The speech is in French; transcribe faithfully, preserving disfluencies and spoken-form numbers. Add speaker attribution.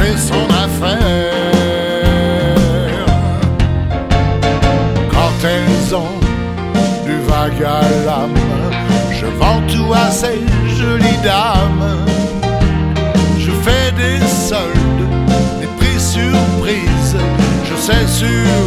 Speaker 1: fait son affaire. Quand elles ont du vague à l'âme, je vends tout à ces jolies dames. Fais des soldes, des prix surprises, je sais sur